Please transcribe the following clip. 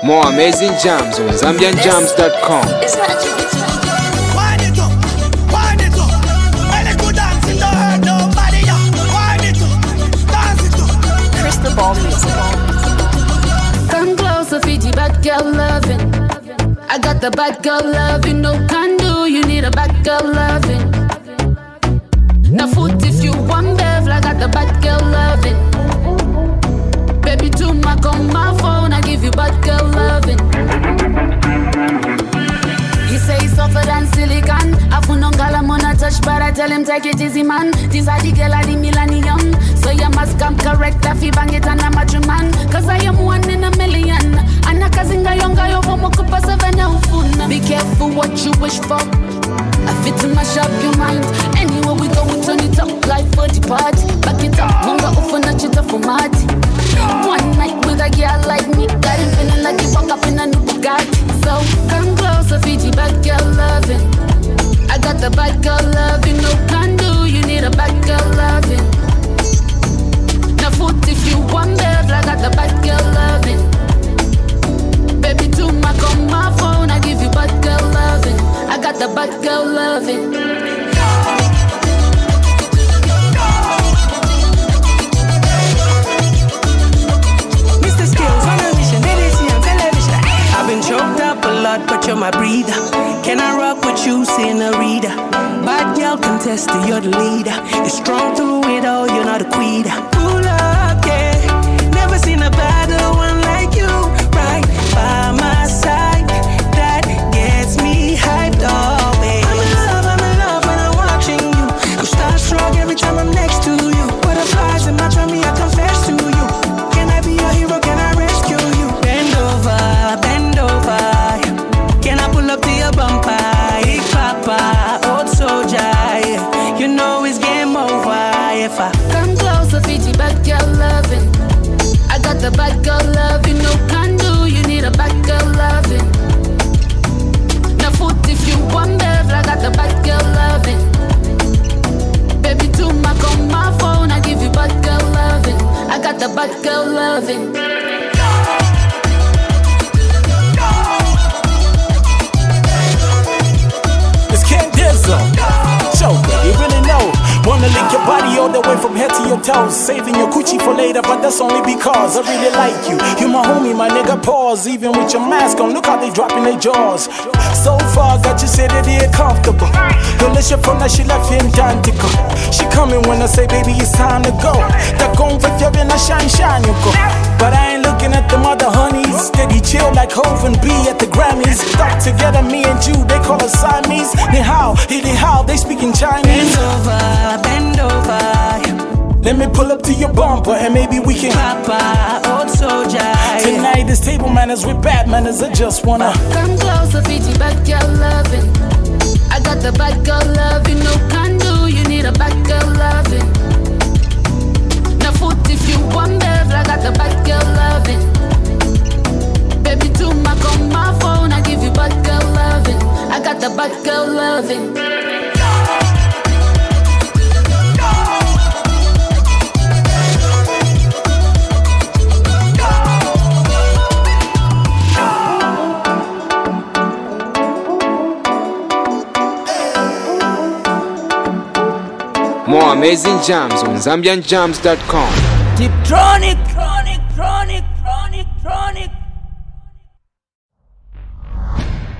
More amazing jams on ZambianJams.com. Wind it up, wind it up. When it go dancing, don't hurt nobody. Wind it up, dance it up. Crystal Ball Music. Come closer, Fiji, bad girl loving. I got the bad girl loving. No can do, you need a bad girl loving. Now foot if you want bev, I got the bad girl loving. Baby, to my on my phone, I give you bad girl loving. He say it's softer than silicon. I feel no girl I'm on a touch, but I tell him take it easy, man. This are the girl of the millennium, so you must come correct. If you bang it and I'm a true man, cause I am one in a million. And a cousin guy young guy over my cup of 7 out. Be careful what you wish for. I fit to mash up your mind. Anywhere we go, we turn it up like for the party. Back it up, munga open a chita for Marty. One night with a girl like me, got him feeling like he woke up in a new Bugatti. So come closer, Fiji, bad girl loving. I got the bad girl loving. No can do, you need a bad girl loving. Now foot if you want bev, I got the bad girl loving. Baby, to my on my phone, I give you bad girl loving. I got the bad girl loving. Mr. Skills on a mission, BBC and television. I've been choked up a lot, but you're my breather. Can I rock with you, senorita? Bad girl contestant, you're the leader. You're strong through it all, you're not a quitter. Pull up, yeah. Never seen a better one like you. Right by my side, that gets me hyped up, babe. I'm in love when I'm watching you. I'm starstruck every time I'm next to you. Butterflies in my tummy, I confess to you. Can I be your hero, can I rescue you? Bend over. Can I pull up to your bumper? Hey, Papa, old soldier, yeah. You know it's game over if I come closer, Fiji, bad girl loving. I got the bad girl loving. No can do, you need a bad girl loving. Now foot if you want bev, I got the bad girl loving. Baby, to my on my phone, I give you bad girl loving. I got the bad girl loving. It's King Dizzle. Joker, you really know. Wanna lick your body all the way from head to your toes. Saving your coochie for later, but that's only because I really like you. You my homie, my nigga, pause. Even with your mask on, look how they dropping their jaws. So far, got you said it ain't comfortable. Delicious from that she left him identical. She coming when I say, baby, it's time to go. That gon' for you in a shine, you go. But I ain't looking at the mother honeys. Steady chill like Hov and B at the Grammys. Stuck together, me and you, they call us Siamese. Ni hao, they speaking Chinese. Bend over. Let me pull up to your bumper and maybe we can Papa, old soldier. Tonight this table manners with bad manners. I just wanna come closer, Fiji, bad girl loving. I got the bad girl loving. No can do, you need a bad girl loving. Now foot if you want bev, I got the bad girl loving. Baby, to my on my phone, I give you bad girl loving. I got the bad girl loving. More amazing jams on ZambianJams.com. Deep Tronic.